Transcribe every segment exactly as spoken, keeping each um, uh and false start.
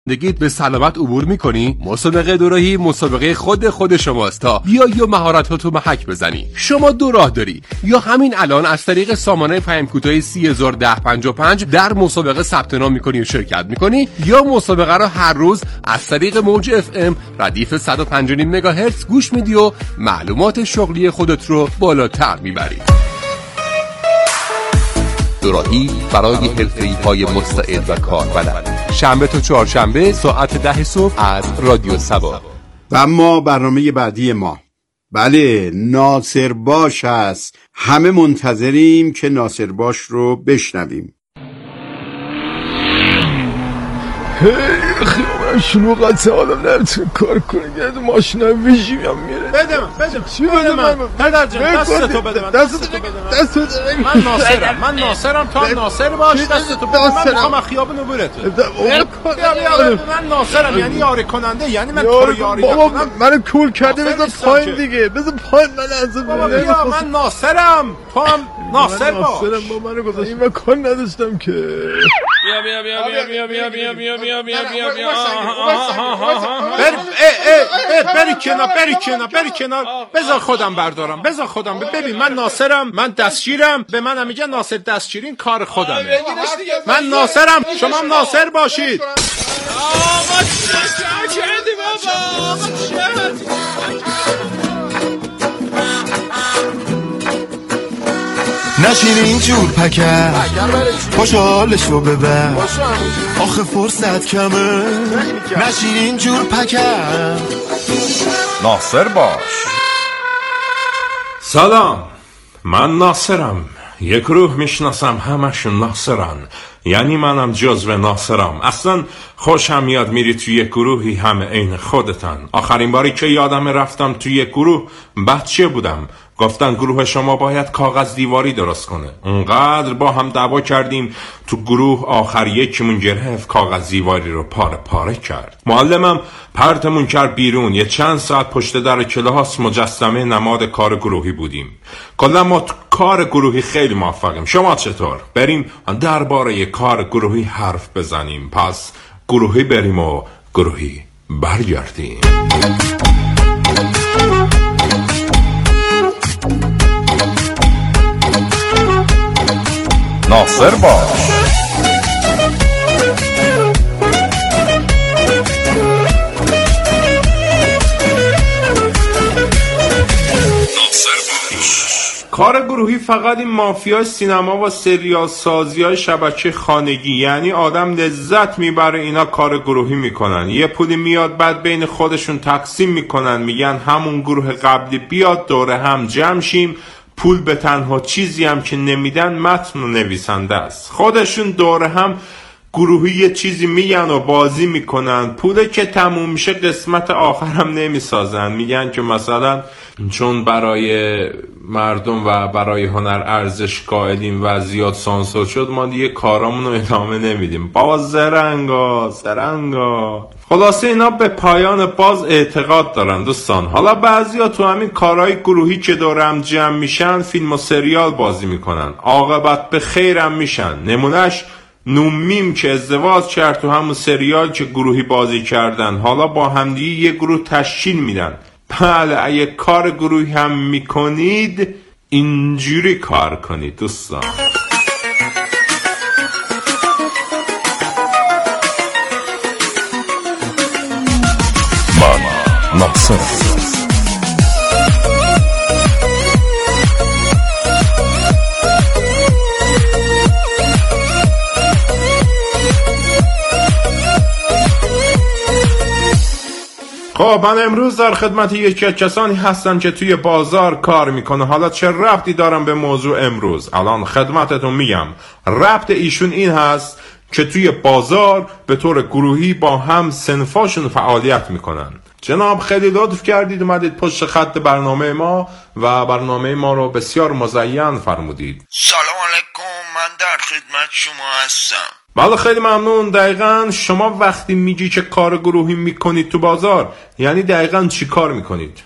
زندگیت به سلامت عبور میکنی؟ مسابقه دوراهی مسابقه خود خود شماست تا بیا یا مهارتاتو محک بزنی. شما دو راه داری، یا همین الان از طریق سامانه پیام کوتاه سی هزار و ده پنجاه و پنج در مسابقه ثبت نام میکنی و شرکت میکنی، یا مسابقه رو هر روز از طریق موج اف ام ردیف صد و پنج و نیم مگاهرتز گوش میدی و معلومات شغلی خودت رو بالاتر میبری. دوراهی برای حرفه‌ای‌های مستعد و کاربلد. شنبه تا چهارشنبه ساعت ده صبح از رادیو سبا. و اما برنامه بعدی ما، بله، ناصر باش هست. همه منتظریم که ناصر باش رو بشنویم. خیلی شلوغت آدم نمیتونه کار کنه، یه ماشینم ویژیم یا میره. بده من بده من چی بده من پدر جان دستتو بده من دستتو بده من دستتو بده من ناصرم من ناصرم تو هم ناصر باش دستتو بده من میخوام از خیابون عبورت من ناصرم یعنی یاری کننده، یعنی من تو رو یاری نکنم. منو کول کرده بذار پایین دیگه، بذار پایین من از بابا بیا من ناصرم تو هم ناصر باش. ناصرم با منو گذاشتی من کار نداشتم که. بیا بیا بیا بیا بیا بیا بیا بیا بیا بیا بیا بر ای بری کنار بری کنار بری کنار بذار خودم بردارم بذار خودم. ببین من ناصرم، من دستگیرم، به منم میگن ناصر دستگیری، این کار خودمه. من ناصرم شما هم ناصر باشید. آقا چه کردی بابا؟ نشین اینجور پکر خوشحالشو ببر، آخه فرصت کمه. نشین اینجور پکر. ناصر باش. سلام، من ناصرم. یک روح میشناسم همشون ناصرن، یعنی منم جزو ناصرم. اصلا خوشم میاد میری توی یک گروهی همه عین خودتن. آخرین باری که یادم رفتم توی یک گروه بچه بودم، گفتن گروه شما باید کاغذ دیواری درست کنه. اونقدر با هم دعوا کردیم تو گروه، آخر یکیمون گرفت کاغذ دیواری رو پاره پاره کرد. معلمم پرتمون کرد بیرون. یه چند ساعت پشت در کلاس مجسمه نماد کار گروهی بودیم. کلا ما تو کار گروهی خیلی موفقیم. شما چطور؟ بریم درباره کار گروهی حرف بزنیم. پس گروهی بریم و گروهی برگردیم. ناصر باش. کار گروهی فقط این مافیای سینما و سریال سازی های شبکه خانگی، یعنی آدم لذت میبره اینا کار گروهی میکنن، یه پولی میاد بعد بین خودشون تقسیم میکنن، میگن همون گروه قبلی بیاد دوره هم جمع شیم. پول به تنها چیزی هم که نمیدن متن و نویسنده است. خودشون دوره هم گروهی یه چیزی میگن و بازی میکنن، پوله که تموم میشه قسمت آخر هم نمیسازن. میگن که مثلا چون برای مردم و برای هنر ارزش قائلیم و زیاد سانسور شد ما دیگه کارامون رو ادامه نمیدیم. بابا زرنگا زرنگا. خلاصه اینا به پایان باز اعتقاد دارن دوستان. حالا بعضیا تو همین کارهای گروهی که دورم جمع میشن فیلم و سریال بازی میکنن، عاقبت به خیرم میشن. نمونهش نومیم که ازدواج کرد تو همون سریال که گروهی بازی کردن، حالا با همدیگه یه گروه تشکیل میدن. بله، اگه کار گروهی هم میکنید اینجوری کار کنید دوستان. من ناصر. خب من امروز در خدمت یکی از کسانی هستم که توی بازار کار میکنه. حالا چه ربطی دارم به موضوع امروز؟ الان خدمتتون میگم. ربط ایشون این هست که توی بازار به طور گروهی با هم صنفاشون فعالیت میکنن. جناب خیلی لطف کردید اومدید پشت خط برنامه ما و برنامه ما رو بسیار مزین فرمودید. سلام علیکم، من در خدمت شما هستم. بله خیلی ممنون. دقیقاً شما وقتی میگی که کار گروهی میکنید تو بازار، یعنی دقیقاً چی کار میکنید؟ دقیقاً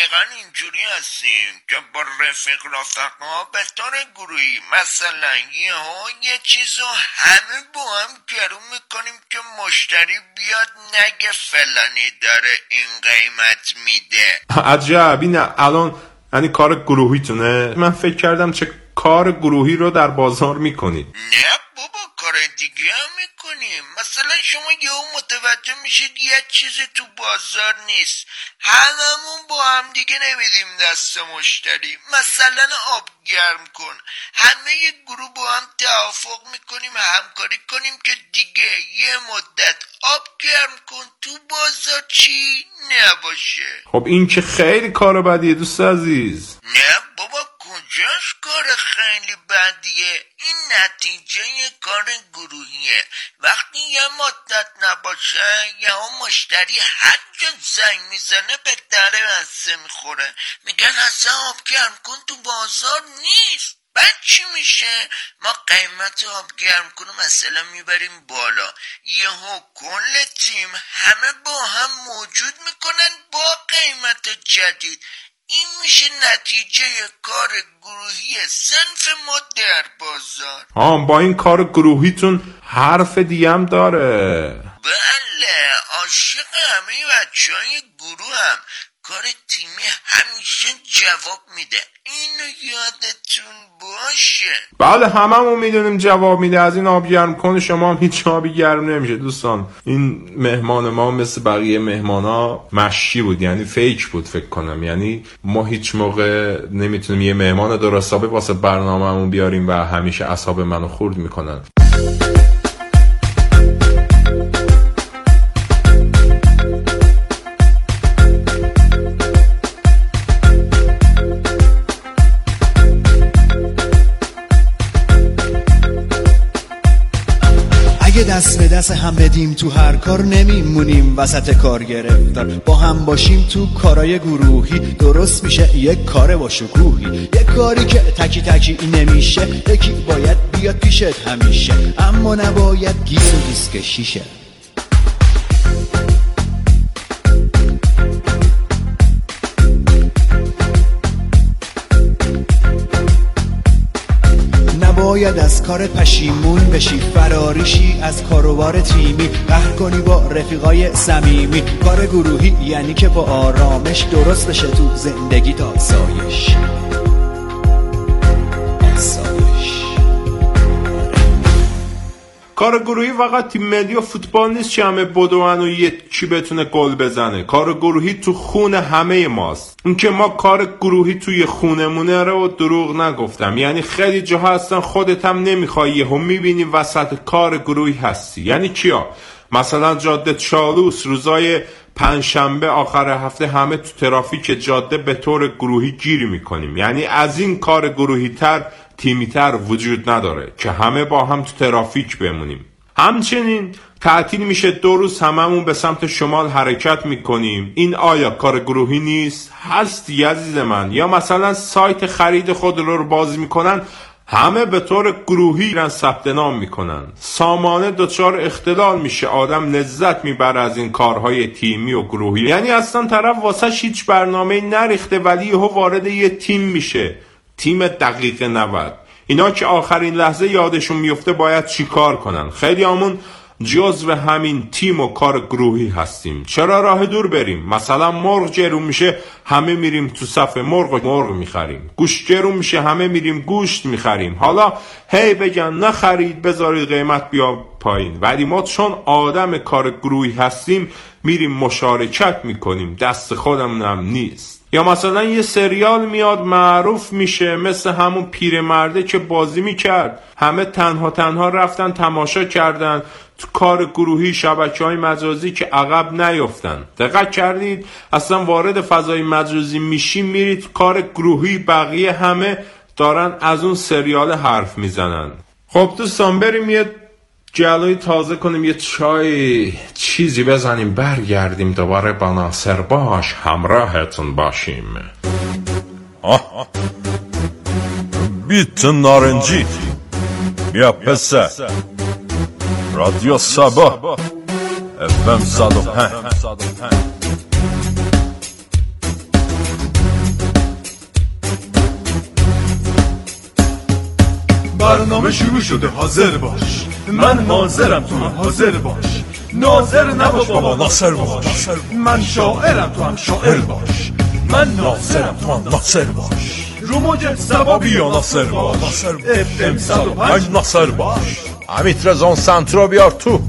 دقیقا اینجوری هستیم که با رفیق رفقا به طور گروهی مثلا یه ها یه چیزو همه با هم گرون میکنیم که مشتری بیاد نگه فلانی داره این قیمت میده. عجب، این الان یعنی کار گروهیتونه؟ من فکر کردم چه کار گروهی رو در بازار میکنید. نه بابا، کار دیگه هم میکنیم. مثلا شما یهو متوجه میشید یه چیزی تو بازار نیست، هممون با هم دیگه نمیدیم دست مشتری. مثلا آب گرم کن، همه یه گروه با هم توافق میکنیم همکاری کنیم که دیگه یه مدت آب گرم کن تو بازار چی نباشه. خب این که خیلی کار بدیه دوست عزیز. نه بابا، کجاش کار خیلی بدیه؟ این نتیجه کار گروهیه. وقتی یه مدت نباشه یه هم مشتری هر جا زنگ میزنه به در بسته میخوره، میگن اصلا آب گرم کن تو بازار نیست. بعد چی میشه؟ ما قیمت آب گرم کن مثلا میبریم بالا، یهو کل تیم همه با هم موجود میکنن با قیمت جدید. این میشه نتیجه کار گروهی صنف ما در بازار. ها، با این کار گروهیتون حرف دیگه هم داره. بله، عاشق همه بچه های گروه هم. کار تیمی همیشه جواب میده، اینو یادتون باشه. بله، هممون میدونیم جواب میده. از این آب گرم کن شما هم هیچ آبی گرم نمیشه. دوستان، این مهمان ما مثل بقیه مهمانا مشی بود، یعنی فیک بود فکر کنم. یعنی ما هیچ موقع نمیتونیم یه مهمان درست حسابی واسه برنامه‌مون بیاریم و همیشه اعصاب منو خورد میکنن. دست به دست هم بدیم تو هر کار نمیمونیم وسط کار گرفتار. با هم باشیم تو کارای گروهی درست میشه یک کار با شکوهی. یک کاری که تکی تکی نمیشه، یکی باید بیاد پیشت همیشه، اما نباید گیس و دیسک شیشه. باید از کارت پشیمون بشی، فراریشی از کاروبار تیمی، قهر کنی با رفیقای صمیمی. کار گروهی یعنی که با آرامش درست بشه تو زندگی تا آسایش. آسایش. کار گروهی فقط تیم ملی و فوتبال نیست که همه بدوان و یکی بتونه گل بزنه. کار گروهی تو خون همه ماست. اون که ما کار گروهی توی خونمونه رو دروغ نگفتم. یعنی خیلی جاها هستن خودت هم نمیخوای یهو میبینی وسط کار گروهی هستی. یعنی کیا؟ مثلا جاده چالوس روزای پنجشنبه آخر هفته همه تو ترافیک جاده به طور گروهی گیری میکنیم. یعنی از این کار گروهی تر تیمی تر وجود نداره که همه با هم تو ترافیک بمونیم. همچنین تعطیل میشه دو روز هممون به سمت شمال حرکت میکنیم. این آیا کار گروهی نیست؟ هستی عزیز من. یا مثلا سایت خرید خود رو باز میکنن، همه به طور گروهی رن ثبت نام میکنن. سامانه دچار اختلال میشه، آدم لذت میبره از این کارهای تیمی و گروهی. یعنی اصلا طرف واسه هیچ برنامه‌ای نریخته ولی یهو وارد یه تیم میشه، تیم دقیقه نود. اینا که آخرین لحظه یادشون میفته باید چی کار کنن. خیلی همون جزو همین تیم و کار گروهی هستیم. چرا راه دور بریم؟ مثلا مرغ گرون میشه همه میریم تو صف مرغ و مرغ میخریم. گوشت گرون میشه همه میریم گوشت میخریم. حالا هی بگن نخرید بذارید قیمت بیا پایین، ولی ما چون آدم کار گروهی هستیم میریم مشارکت میکنیم، دست خودمون هم نیست. یا مثلا یه سریال میاد معروف میشه مثل همون پیرمرده که بازی میکرد، همه تنها تنها رفتن تماشا کردن، تو کار گروهی شبکه‌های مجازی که عقب نیفتن. دقت کردید؟ اصلا وارد فضای مجازی میشی میرید تو کار گروهی، بقیه همه دارن از اون سریال حرف میزنن. خب دوستان بریم یه جلوی تازه کنیم، یه چای چیزی بزنیم، برگردیم دوباره با ناصر باش همراهتون باشیم. آه بیت نارنجی بیا پسه رادیو سبا اف ام صد و پنج. برنامه شروع شده حاضر باش، من حاضرم تو هم حاضر باش، ناظر نباش بابا ناصر باش، من شاعرم تو هم شاعر باش، من ناصرم تو هم ناصر باش، رو موج سبا بیا ناصر باش، اف ام صد و پنج ناصر باش. حمید رضا سنترو بیار تو.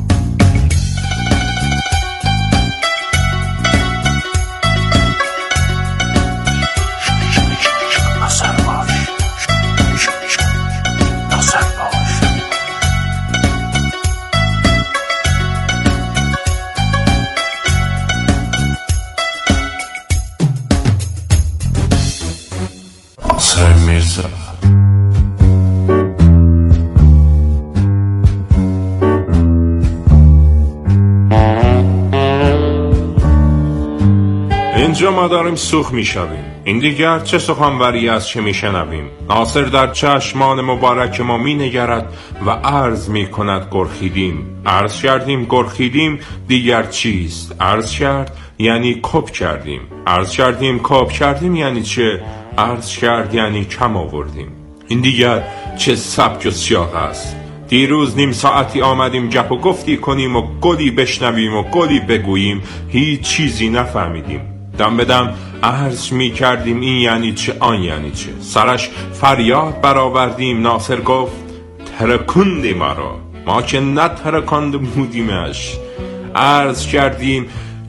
اینجا ما داریم سوخ میشویم. این دیگر چه سخنوری است که میشنویم؟ ناصر در چشمان مبارک ما مینگرد و عرض میکند گرخیدیم. عرض کردیم گرخیدیم دیگر چیست؟ عرض کرد یعنی کپ کردیم. عرض کردیم کپ کردیم یعنی چه؟ عرض کرد یعنی کم آوردیم. این دیگر چه سبک و سیاق است؟ دیروز نیم ساعتی آمدیم گپ و گفتی کنیم و گلی بشنویم و گلی بگوییم، هیچ چیزی نفهمیدیم. دم بدم عرض می کردیم این یعنی چه آن یعنی چه. سرش فریاد برآوردیم. ناصر گفت ترکوندی مرا. ما که نه ترکاند بودیمش. عرض کردیم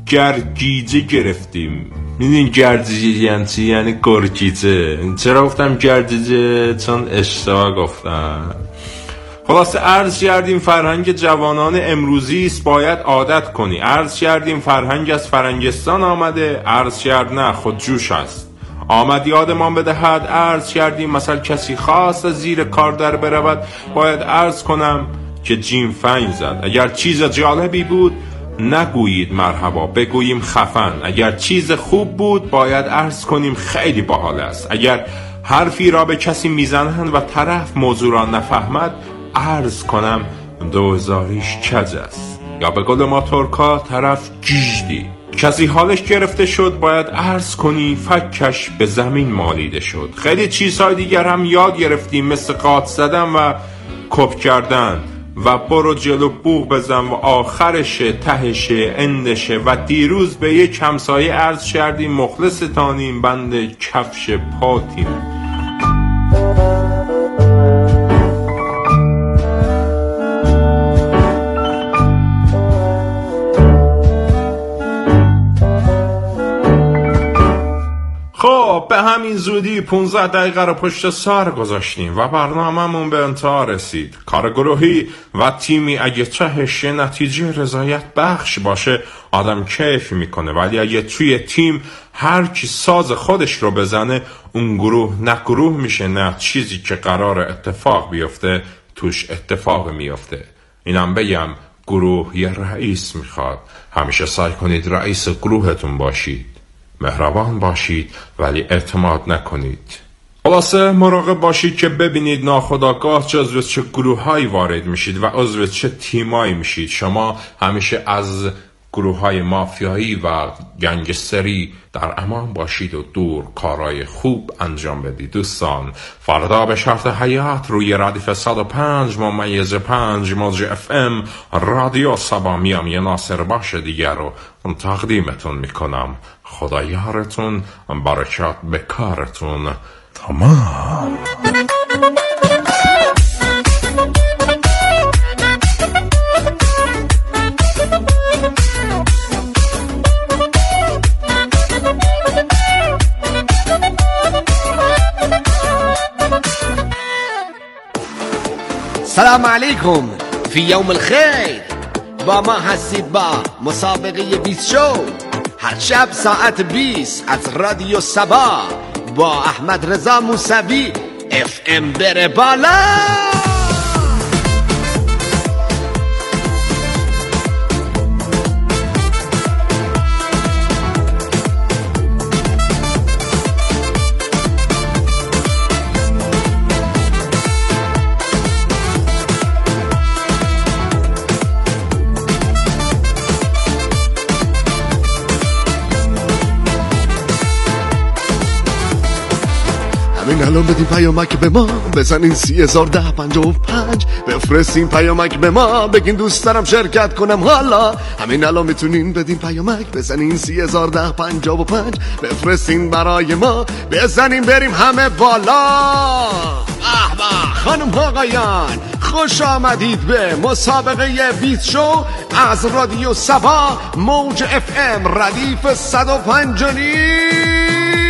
گرگیجه گرفتیم. میدین گرگیجه یعنی چی؟ یعنی گرگیجه. چرا گفتم گرگیجه؟ چون اشتباه گفتم. خلاصه عرض کردیم فرهنگ جوانان امروزی است، باید عادت کنی. عرض کردیم فرهنگ از فرنگستان آمده. عرض کرد نه خود جوش است. آمد یادمان بدهد. عرض کردیم مثلا کسی خواست از زیر کار در برود، باید عرض کنم که جیم فنگ زد. اگر چیز جالبی بود نگویید مرحبا، بگوییم خفن. اگر چیز خوب بود باید عرض کنیم خیلی باحال است. اگر حرفی را به کسی میزنند و طرف موضوع را نفهمد، عرض کنم دوزاریش کج است. یا به قول ما ترکا طرف گیجدی. کسی حالش گرفته شد باید عرض کنی فکش به زمین مالیده شد. خیلی چیزهای دیگر هم یاد گرفتیم، مثل قاط زدن و کپ کردن و برو جلو بوق بزن و آخرشه تهشه اندشه. و دیروز به یک همسایه عرض کردیم مخلص تانیم بند کفش پاتیم. خب به همین زودی پونزده دقیقه رو پشت سر گذاشتیم و برنامه‌مون به انتها رسید. کار گروهی و تیمی اگه تهش نتیجه رضایت بخش باشه آدم کیف میکنه، ولی اگه توی تیم هر کی ساز خودش رو بزنه اون گروه نه گروه میشه نه چیزی که قرار اتفاق بیفته توش اتفاق میفته. اینم بگم گروه یه رئیس میخواد. همیشه سعی کنید رئیس گروهتون باشید. مهربان باشید ولی اعتماد نکنید. خلاصه مراقب باشید که ببینید ناخودآگاه جزو چه گروه‌هایی وارد میشید و عضو چه تیمایی میشید. شما همیشه از گروه‌های مافیایی و گنگستری در امان باشید و دور کارهای خوب انجام بدید. دوستان فردا به شرط حیات روی ردیف صد و پنج ممیز پنج موج اف ام رادیو سبا میام یه ناصر باش دیگر رو تقدیمتون میکنم. خدا یارتون، برکات به کارتون. تمام. سلام علیکم، فی یوم الخیر. با ما هستید با مسابقه بیست شو هر شب ساعت بیست از رادیو سبا با احمد رضا موسوی. اف ام بره بالا. همین الان بدین پیامک به ما، بزنین سی هزار ده پنجاه و پنج، بفرستین پیامک به ما، بگین دوست دارم شرکت کنم حالا. همین الان میتونین بدین پیامک، بزنین سی هزار ده پنجاه و پنج، بفرستین برای ما، بزنین بریم همه بالا. احمد خانم آقایان، خوش آمدید به مسابقه بیست شو از رادیو سبا موج اف ام ردیف صد و پنج و نیم.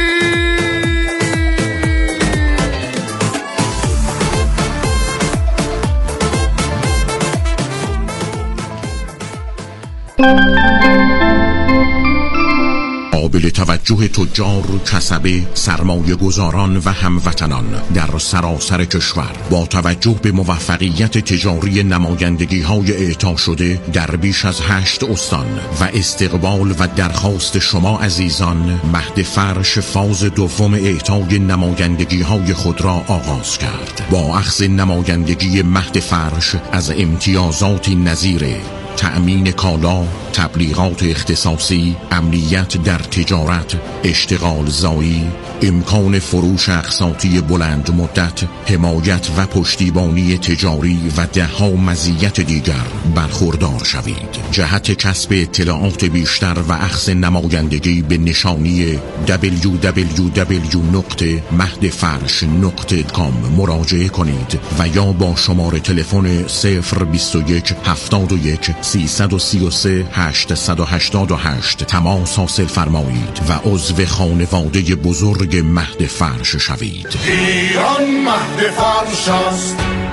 قابل توجه تجار، کسبه، سرمایه گذاران و هموطنان در سراسر کشور با توجه به موفقیت تجاری نمایندگی های اعطا شده در بیش از هشت استان و استقبال و درخواست شما عزیزان، مهد فرش فاز دوم اعطای نمایندگی های خود را آغاز کرد. با اخذ نمایندگی مهد فرش از امتیازاتی نظیر تأمین کالا، تبلیغات اختصاصی، امنیت در تجارت، اشتغال زایی، امکان فروش اقساطی بلند مدت، حمایت و پشتیبانی تجاری و دهها مزیت دیگر برخوردار شوید. جهت کسب اطلاعات بیشتر و اخذ نمایندگی به نشانی دبلیو دبلیو دبلیو نقطه مهد فرش نقطه کام مراجعه کنید و یا با شماره تلفن صفر بیست و یک هفتاد و یک سیصد و سی و سه هشتصد و هشتاد و هشت تماس حاصل فرمایید و عضو خانواده بزرگ مهد فرش شوید. ایران مهد فرش است.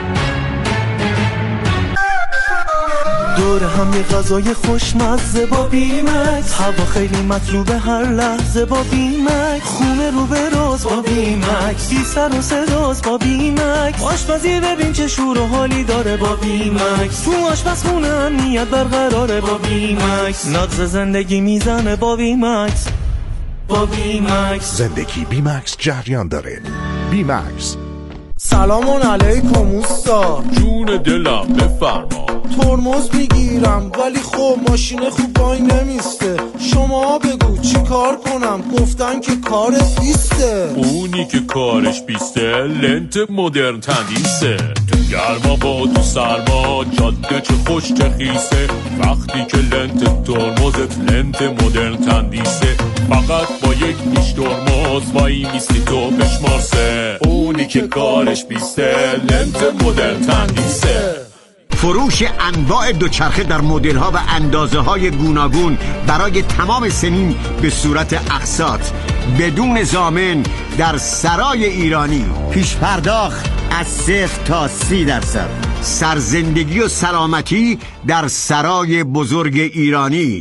دور هم یه غذای خوشمزه با بیمکس، هوا خیلی مطلوبه هر لحظه با بیمکس، خونه رو به راز با بیمکس، بی سر و صداست با بیمکس، آشپزی ببین چه شور و حالی داره با بیمکس، تو آشپزخونه امنیت برقراره با بیمکس، نغز زندگی میزنه با بیمکس، با بیمکس زندگی بیمکس جریان داره. بیمکس. سلام علیکم اوستا. جون دلم بفرما. ترمز میگیرم ولی خب ماشین خوب وای نمیسته، شما بگو چی کار کنم؟ گفتن که کارت بیسته. اونی که کارش بیسته لنت مدرن تندیسه، تو گرما با تو سرما جاده چه خوش چه خیسه، وقتی که لنت ترمزت لنت مدرن تندیسه، فقط با یک نیش ترمز وای میستی تو بشمارسه، اونی که کارش بیسته لنت مدرن تندیسه. فروش انواع دوچرخه در مدل ها و اندازه های گوناگون برای تمام سنین به صورت اقساط بدون ضامن در سرای ایرانی، پیش پرداخت از صفر تا سی درصد، سرزندگی و سلامتی در سرای بزرگ ایرانی.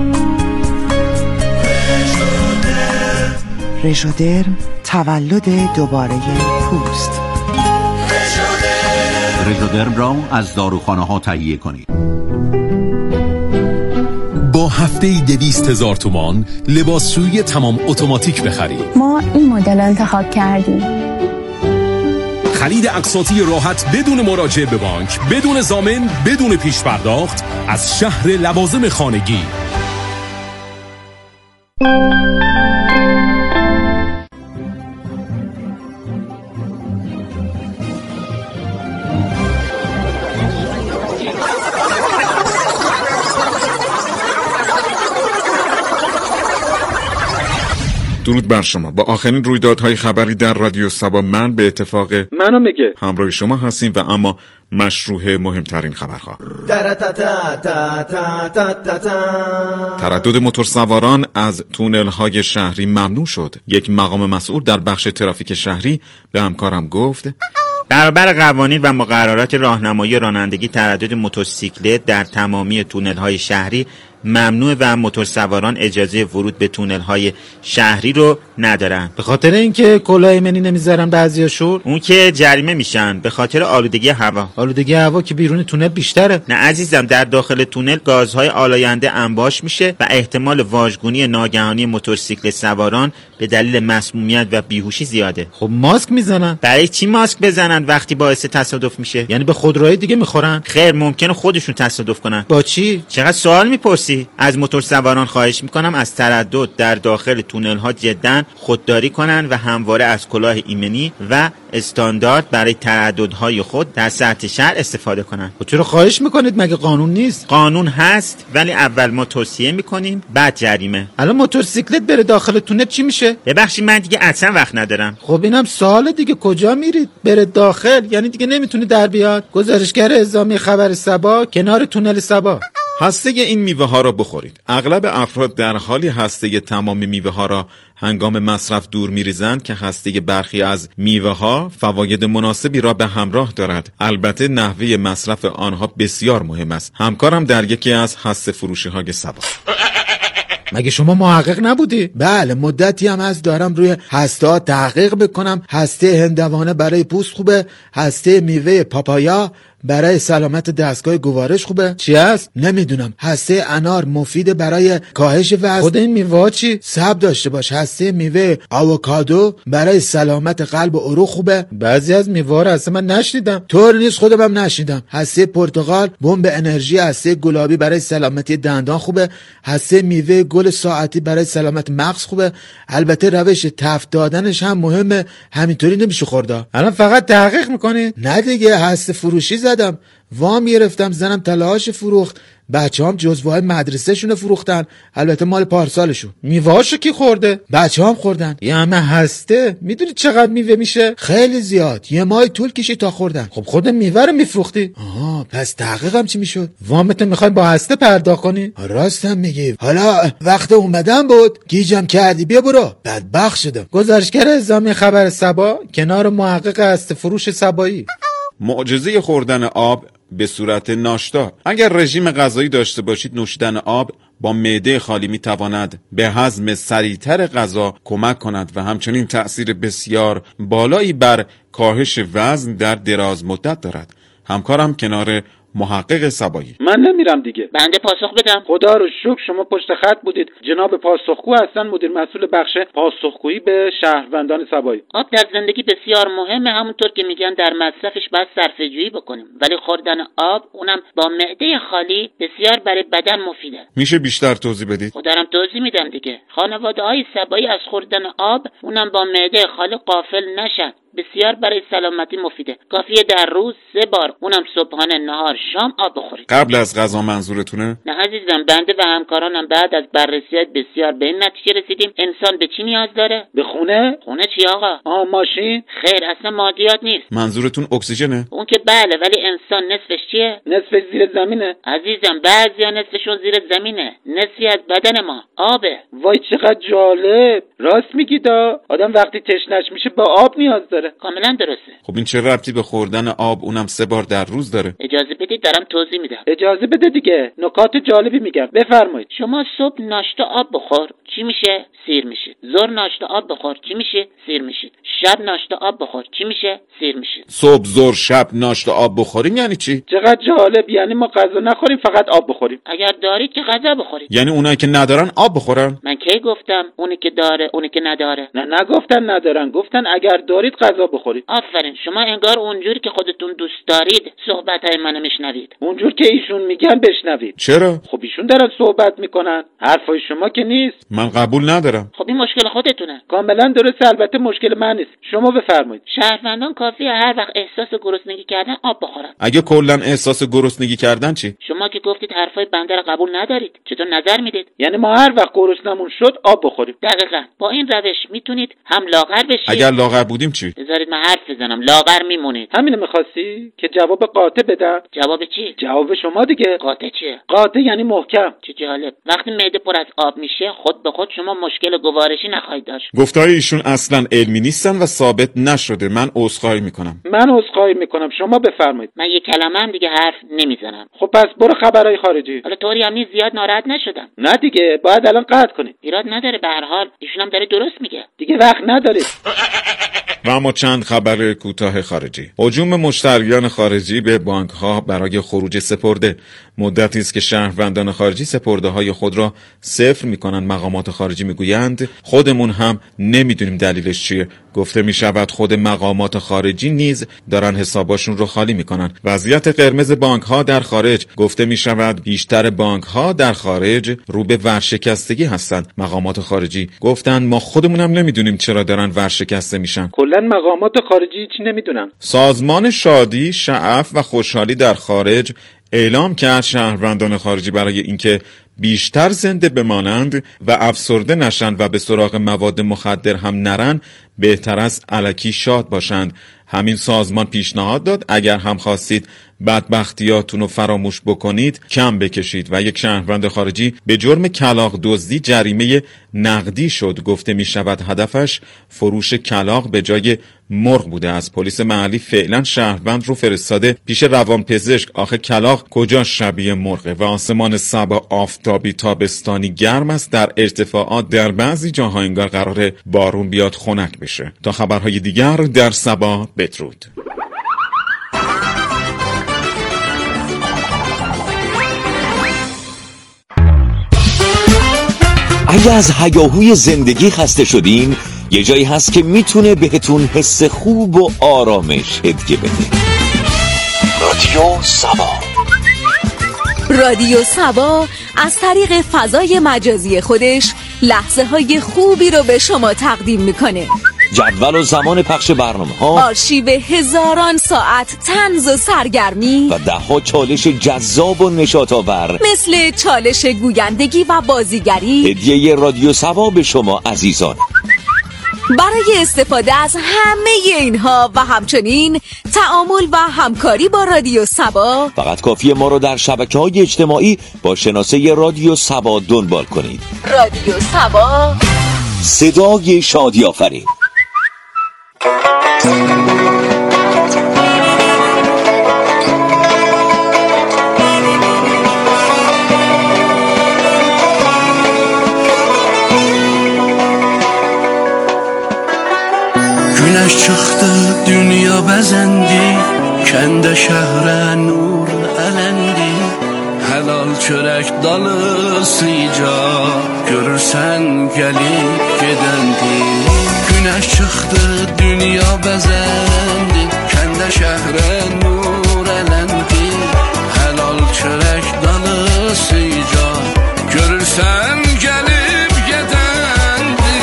رژودرم، تولد دوباره پوست. رژودرم را از داروخانه ها تهیه کنید. با هفته دویست هزار تومان لباسشویی تمام اتوماتیک بخرید. ما این مدل انتخاب کردیم. خرید اقساطی راحت بدون مراجعه به بانک، بدون ضامن، بدون پیش پرداخت از شهر لوازم خانگی. درود بر شما. با آخرین رویدادهای خبری در رادیو سبا من به اتفاق منو میگه همراه شما هستیم و اما مشروع مهمترین خبرها. تردد موتورسواران از تونل‌های شهری ممنوع شد. یک مقام مسئول در بخش ترافیک شهری به همکارم گفت برابر قوانین و مقررات راهنمایی رانندگی تردد موتورسیکلت در تمامی تونل‌های شهری ممنوع و موتورسواران اجازه ورود به تونل‌های شهری رو ندارن. به خاطر اینکه کلاه ایمنی نمیذارن بعضیاشون، اون که جریمه میشن به خاطر آلودگی هوا. آلودگی هوا که بیرون تونل بیشتره. نه عزیزم، در داخل تونل گازهای آلاینده انباش میشه و احتمال واژگونی ناگهانی موتورسیکلت سواران به دلیل مسمومیت و بیهوشی زیاده. خب ماسک میزنن. برای چی ماسک بزنن وقتی باعث تصادف میشه؟ یعنی به خودروهای دیگه میخورن؟ خیر، ممکنه خودشون تصادف کنن. با چی؟ چقدر سوال میپرسی؟ از موتورسواران خواهش میکنم از تردد در داخل تونل ها جدا میتونن خودداری کنن و همواره از کلاه ایمنی و استاندارد برای ترددهای خود در سطح شهر استفاده کنن. خب چرا خواهش میکنید؟ مگه قانون نیست؟ قانون هست ولی اول ما توصیه میکنیم بعد جریمه. الان موتورسیکلت بره داخل تونل چی میشه؟ ببخشید من دیگه اصلا وقت ندارم. خب اینم سوال دیگه، کجا میرید؟ بره داخل یعنی دیگه نمیتونه در بیاد. گزارشگر اعزامی خبر سبا کنار تونل سبا. هسته این میوه ها را بخورید. اغلب افراد در حالی هسته تمام میوه ها را هنگام مصرف دور میریزند که هسته برخی از میوه ها فواید مناسبی را به همراه دارد. البته نحوه مصرف آنها بسیار مهم است. همکارم در یکی از هسته فروشی های سبا. مگه شما محقق نبودی؟ بله مدتی هم از دارم روی هسته ها تحقیق بکنم. هسته هندوانه برای پوست خوبه، هسته میوه پاپایا برای سلامت دستگاه گوارش خوبه. چی هست؟ نمیدونم. هسته انار مفیده برای کاهش وزن. خود این میوه چی؟ صبر داشته باش. هسته میوه آووکادو برای سلامت قلب و عروق خوبه. بعضی از میوه رو اصلا من نشنیدم. طور نیست خودم هم نشنیدم. هسته پرتقال بمب انرژی. هسته گلابی برای سلامتی دندان خوبه. هسته میوه گل ساعتی برای سلامت مغز خوبه. البته روش تفت دادنش هم مهمه، همینطوری نمیشه خوردا. الان فقط تحقیق میکنی؟ نه دیگه، هسته فروشی زدم، وام گرفتم، زنم طلاهاش فروخت، بچه‌هام جزوه‌های مدرسه شونه فروختن، البته مال پارسالشون. میوه‌هاشو کی خورده؟ بچه‌هام خوردن. یه همه هسته، میدونی چقدر میوه میشه؟ خیلی زیاد، یه ماه طول کشید تا خوردن. خب خود میوه رو میفروختی؟ آها، پس تحقیقم چی میشد؟ وامت میخوای با هسته پرداخت کنی؟ راستم میگی. حالا وقت اومدن بود، گیجم کردی، بیا برو. بدبخت شدم. گزارشگر اعزامی خبر سبا کنار محقق هسته فروش سبایی. معجزه خوردن آب به صورت ناشتا. اگر رژیم غذایی داشته باشید، نوشیدن آب با معده خالی می تواند به هضم سریعتر غذا کمک کند و همچنین تأثیر بسیار بالایی بر کاهش وزن در دراز مدت دارد. همکارم کنار محقق سبایی. من نمیرم دیگه. بنده پاسخ بدم. خدا رو شکر شما پشت خط بودید. جناب پاسخگو هستن، مدیر مسئول بخش پاسخگویی به شهروندان سبایی. آب در زندگی بسیار مهمه، همونطور که میگن در مصرفش باید صرفه‌جویی بکنیم، ولی خوردن آب اونم با معده خالی بسیار برای بدن مفیده. میشه بیشتر توضیح بدید؟ خب دارم توضیح میدم دیگه. خانواده‌های سبایی از خوردن آب اونم با معده خالی غافل نشن، بسیار برای سلامتی مفیده. کافیه در روز سه بار، اونم صبحانه، نهار، شام آب بخورید. قبل از غذا منظورتونه؟ نه عزیزم، بنده و همکارانم بعد از بررسیات بسیار به این نتیجه رسیدیم انسان به چی نیاز داره؟ به خونه؟ خونه چی آقا؟ آه ماشین؟ خیر، اصلا مادیات نیست. منظورتون اکسیژنه؟ اون که بله، ولی انسان نصفش چیه؟ نصفش زیر زمینه. عزیزم بعضیا نصفشون زیر زمینه، نصفی از بدن ما آبه. وای چقدر جالب. راست میگی دا، آدم وقتی تشنش میشه با آب نیاز داره. کاملا درسته. خب این چه ربطی به خوردن آب اونم سه بار در روز داره؟ اجازه بدید دارم توضیح میدم. اجازه بده دیگه، نکات جالبی میگم، بفرمایید. شما صبح ناشتا آب بخور، چی میشه؟ سیر میشید. ظهر ناشتا آب بخور، چی میشه؟ سیر میشید. شب ناشتا آب بخور، چی میشه؟ سیر میشید. صبح، ظهر، شب ناشتا آب بخوریم یعنی چی؟ چقدر جالب. یعنی ما غذا نخوریم، فقط آب بخوریم. اگر دارید که غذا بخورید. یعنی اونایی که ندارن آب بخورن؟ من کی گفتم اونی که داره اونی که نداره؟ نه نگفتن ندارن، گفتن اگر دارید غذا بخورید. آفرین. شما انگار اونجوری که خودتون دوست دارید صحبت‌های منو میشنوید. اونجور که ایشون میگن بشنوید. چرا؟ خب ایشون دارن صحبت میکنن، حرفای شما که نیست. من قبول ندارم. خب این مشکل خودتونه. کاملا درسته، البته مشکل من نیست. شما بفرمایید. شهروندان کافیه هر وقت احساس گرسنگی کردن آب بخورن. اگه کلا احساس گرسنگی کردن چی؟ شما که گفتید حرفای بنده رو قبول ندارید، چطور نظر میدید؟ یعنی ما هر وقت گرسنمون شد آب بخوریم. دقیقاً. با این روش میتونید هم لاغر بشید. اگر لاغر بودیم چی؟ بذارید من حرف بزنم. لاغر میمونید. همین می‌خواستی که جواب قاطع بدم؟ جواب چی؟ جواب شما دیگه. قاطع چیه؟ قاطع یعنی محکم. چه جالب. وقتی معده پر از آب میشه خود به خود شما مشکل گوارشی نخواهید داشت. گفتهای ایشون اصلا علمی نیستن و ثابت نشده. من عذرخواهی میکنم. من عذرخواهی میکنم. شما بفرمایید. من یک کلمه هم دیگه حرف نمیزنم. خب پس برو خبرهای خارجی. حالا طوری هم نیست زیاد ناراحت نشدم. نه دیگه، باید الان قطع کنید. ایراد نداره، به هر حال ایشون هم داره درست میگه. دیگه وقت ندارید. و اما چند خبر کوتاه خارجی. هجوم مشتریان خارجی به بانک‌ها برای خروج سپرده. مدتی است که شهروندان خارجی سپرده‌های خود را صفر می‌کنند. مقامات خارجی می‌گویند خودمون هم نمی‌دونیم دلیلش چیه. گفته می‌شود خود مقامات خارجی نیز دارن حساباشون رو خالی می‌کنن. وضعیت قرمز بانک‌ها در خارج. گفته می‌شود بیشتر بانک‌ها در خارج رو به ورشکستگی هستند. مقامات خارجی گفتند ما خودمون هم نمی‌دونیم چرا دارن ورشکسته میشن. کلاً مقامات خارجی چی نمی‌دونن. سازمان شادی، شعف و خوشحالی در خارج اعلام کرد شهروندان خارجی برای اینکه بیشتر زنده بمانند و افسرده نشند و به سراغ مواد مخدر هم نرن، بهتر است الکی شاد باشند. همین سازمان پیشنهاد داد اگر هم خواستید بدبختیاتون رو فراموش بکنید کم بکشید و یک شهروند خارجی به جرم کلاغ دزدی جریمه نقدی شد. گفته می شود هدفش فروش کلاغ به جای مرغ بوده است. پلیس محلی فعلا شهروند رو فرستاده پیش روانپزشک. آخه کلاغ کجا شبیه مرغه؟ و آسمان صبا آفتابی تابستانی گرم است. در ارتفاعات در بعضی جاها انگار قراره بارون بیاد خنک بشه. تا خبرهای دیگر در صبا بدرود. اگه از هیاهوی زندگی خسته شدین، یه جایی هست که میتونه بهتون حس خوب و آرامش هدیه بده. رادیو سبا. رادیو سبا از طریق فضای مجازی خودش لحظه های خوبی رو به شما تقدیم میکنه. جدول و زمان پخش برنامه ها، آرشیو هزاران ساعت طنز و سرگرمی و ده ها چالش جذاب و نشاط آور مثل چالش گویندگی و بازیگری. هدیه رادیو سبا به شما عزیزان. برای استفاده از همه اینها و همچنین تعامل و همکاری با رادیو سبا فقط کافیه ما رو در شبکه‌های اجتماعی با شناسه رادیو سبا دنبال کنید. رادیو سبا، صدای شادی آفرین. Güneş çıktı dünya bezendi, kendi şehre nur elendi. Helal çörek dalı sıcak, görürsen gelip gidendi. Güneş çıktı dünya bezendi, kendi şehre nur elendi. Helal çörek dalı sıcak, görürsen gelip gidendi.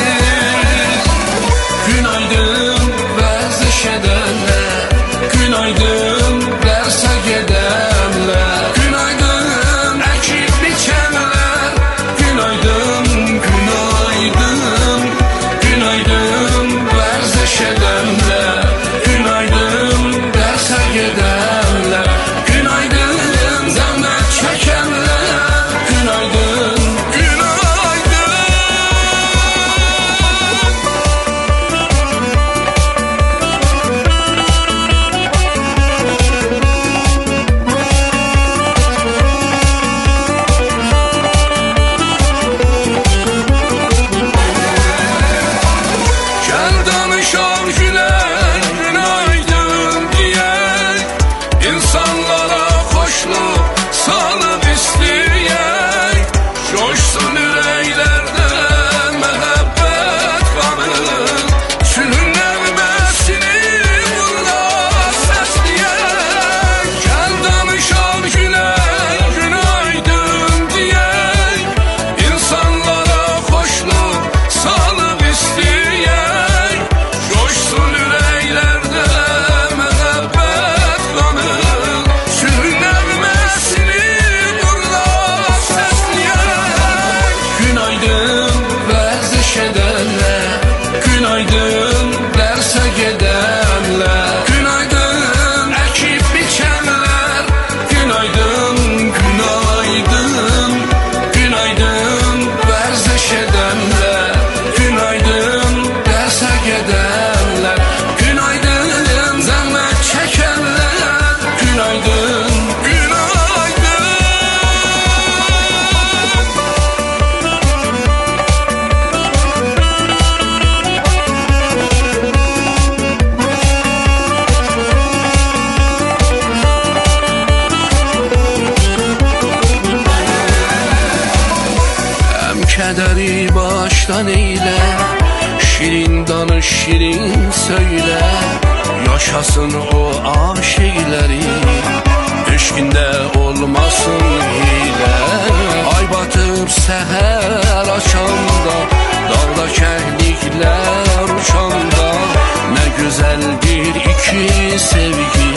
Günaydın bezmiş edenler, günaydın derse gidenler, günaydın ekip biçenler, günaydın, günaydın, günaydın bezmiş edenler, günaydın derse gidenler, günaydın zahmet çekenler, günaydın, günaydın. Gel danışan gülen, günaydın diyek, insanlara hoşluk salıp isteyek, coşsun yüreklerde mehabbet kanı, sülün nevmesini burada sesleyek. Gel danışan gülen, günaydın diyek, insanlara hoşluk salıp isteyek, coşsun yüreklerde mehabbet kanı, sülün nevmesini burada sesleyek. Günaydın verziş edenler, günaydın derse gidenler, günaydın ekip biçenler, günaydın, günaydın, günaydın verziş edenler, günaydın derse gidenler, günaydın zahmet çekenler, günaydın, günaydın. Kədəri başdan eylə, şirin danış, şirin söylə, yaşasın o aşiqləri, eşqində olmasın hilə. Ay batıb səhər açanda, dağda kəhliklər uçanda, nə gözəldir iki sevgi,